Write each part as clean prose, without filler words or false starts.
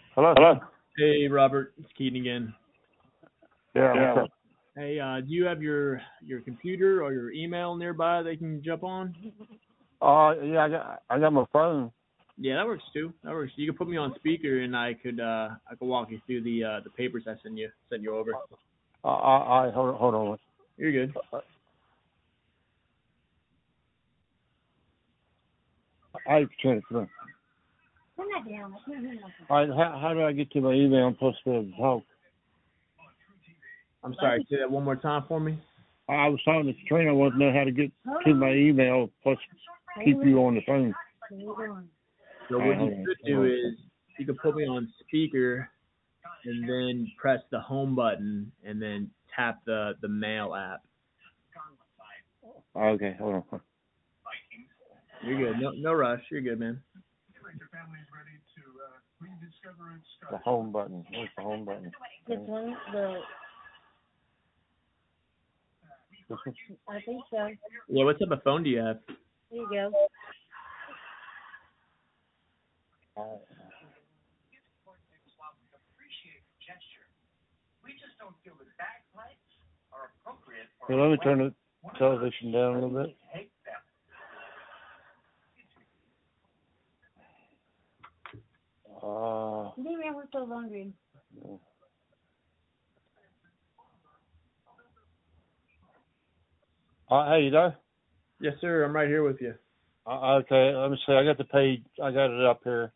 Hello? Hello. Hey, Robert. It's Keaton again. Yeah, Yeah. what's up? Hey, do you have your computer or your email nearby that you can jump on? Yeah, I got my phone. Yeah, that works too. That works. You can put me on speaker, and I could walk you through the papers I sent you over. Hold on. You're good. I turn it through. All right, how do I get to my email? I'm supposed to be able to talk. I'm sorry. Say that one more time for me. I was talking to Katrina. I wanted to know how to get to my email, plus keep you on the phone. So what you could do is you could put me on speaker, and then press the home button, and then tap the mail app. Okay, hold on. You're good. No rush. You're good, man. The home button. Where's the home button? This one, I think so. Yeah, what type of phone do you have? There you go. Hey, let me turn the television down a little bit. Maybe I went so laundry. Hey, you there? Yes, sir. I'm right here with you. Okay, let me see. I got the page. I got it up here.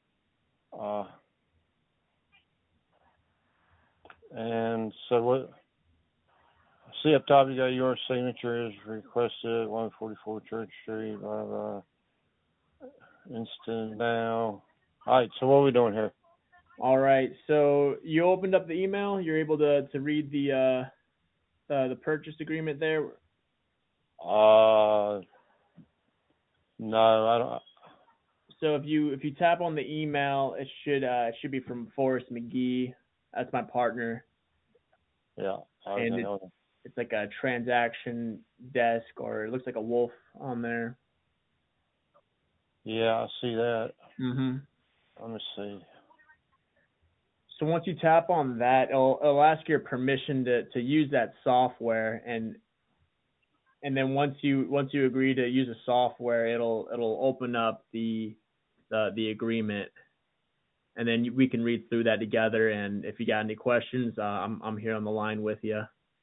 And so what? See up top, you got your signature is requested, 144 Church Street, blah, blah. Instant now. All right, so what are we doing here? All right. So you opened up the email. You're able to read the purchase agreement there. No, I don't. So if you tap on the email, it should be from Forrest McGee. That's my partner. Yeah. Okay, and it's like a transaction desk, or it looks like a wolf on there. Yeah, I see that. Mhm. Let me see. So once you tap on that, it'll ask your permission to use that software, and then once you agree to use the software, it'll open up the agreement, and then we can read through that together. And if you got any questions, I'm here on the line with you.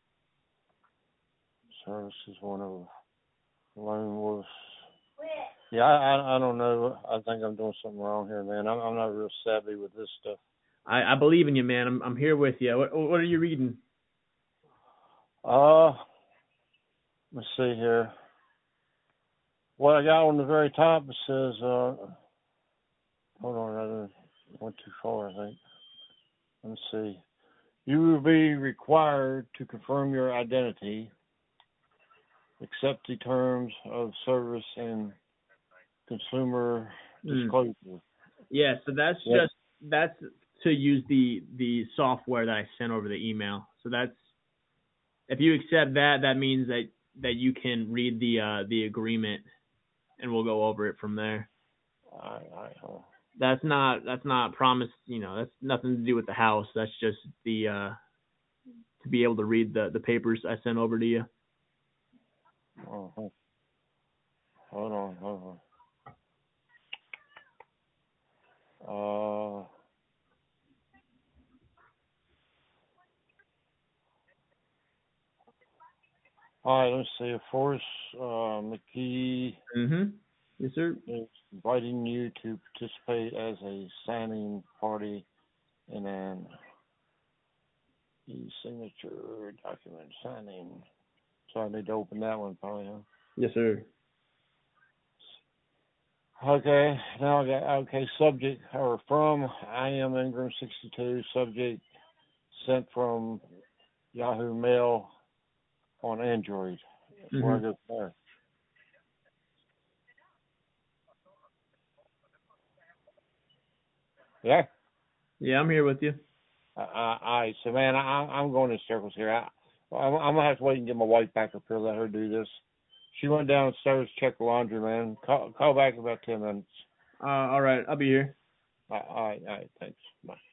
Services one of Lone Wolf. Yeah, I don't know. I think I'm doing something wrong here, man. I'm not real savvy with this stuff. I believe in you, man. I'm here with you. What are you reading? Let's see here. What I got on the very top, it says, hold on, I went too far, I think. Let me see. You will be required to confirm your identity, accept the terms of service and consumer disclosure. Yeah, so that's to use the software that I sent over the email. So that's, if you accept that, that means that you can read the agreement, and we'll go over it from there. All right. That's not promised. That's nothing to do with the house. That's just to be able to read the papers I sent over to you. Uh-huh. Hold on. All right, let's see. Forrest McGee. Yes, sir. Is inviting you to participate as a signing party in an e-signature document signing. So I need to open that one probably, huh? Yes, sir. Okay, now I got, subject, or from, I am Ingram 62, subject sent from Yahoo Mail on Android. Where I go from there. Yeah? Yeah, I'm here with you. All right, so man, I'm going in circles here. I'm gonna have to wait and get my wife back up here, let her do this. She went downstairs to check the laundry, man. Call back in about 10 minutes. All right, I'll be here. All right, thanks. Bye.